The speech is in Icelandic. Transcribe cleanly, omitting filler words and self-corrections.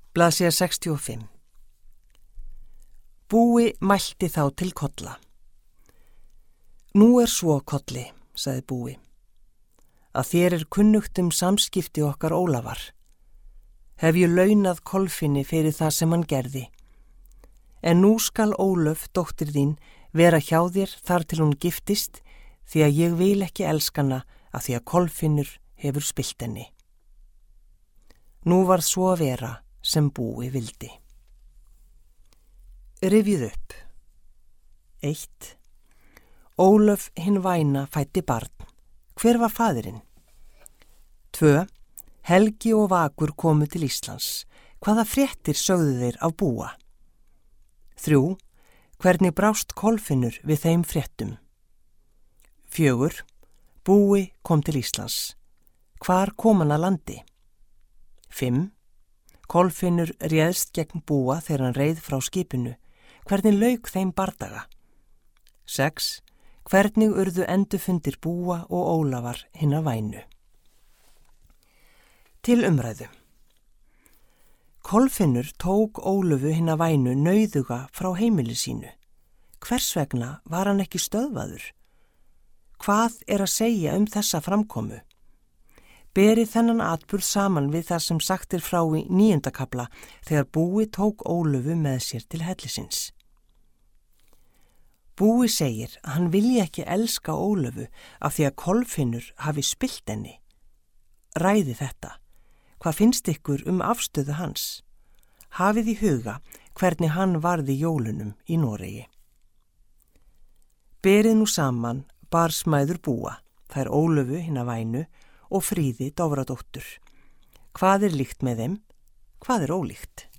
Blaðsíða 65. Búi mælti þá til Kolla. Nú svo, Kolli, sagði Búi, að þér kunnugt samskipti okkar Ólafar. Hef ég launað Kolfinni fyrir það sem hann gerði. En nú skal Ólöf, dóttir þín, vera hjá þér þar til hún giftist, því að ég vil ekki elskana að því að Kolfinnur hefur spillt henni. Nú varð svo að vera sem Búi vildi. Rifjuð upp. 1. Ólöf hinn væna fæddi barn. Hver var faðirinn? 2. Helgi og Vakur komu til Íslands. Hvaða fréttir sögðu þeir af Búa? 3. Hvernig brást Kolfinnur við þeim fréttum? 4. Búi kom til Íslands. Hvar kom hann að landi? 5. Kolfinnur réðst gegn Búa þegar hann reið frá skipinu. Hvernig lauk þeim bardaga? 6. Hvernig urðu endurfundir Búa og Ólafar hinna vænu? Til umræðu. Kolfinnur tók Ólöfu hinna vænu nauðuga frá heimili sínu. Hvers vegna var hann ekki stöðvaður? Hvað að segja þessa framkomu? Berið þennan atburð saman við það sem sagt frá í 9. kafla þegar Búi tók Ólöfu með sér til hellisins. Búi segir að hann vilji ekki elska Ólöfu af því að Kolfinnur hafi spillt henni. Ræði þetta. Hvað finnst ykkur afstöðu hans? Hafið í huga hvernig hann varði jólunum í Noregi. Berið nú saman barsmæður Búa, þær Ólöfu hinna vænu og Fríði Dofradóttur. Hvað líkt með þeim? Hvað ólíkt?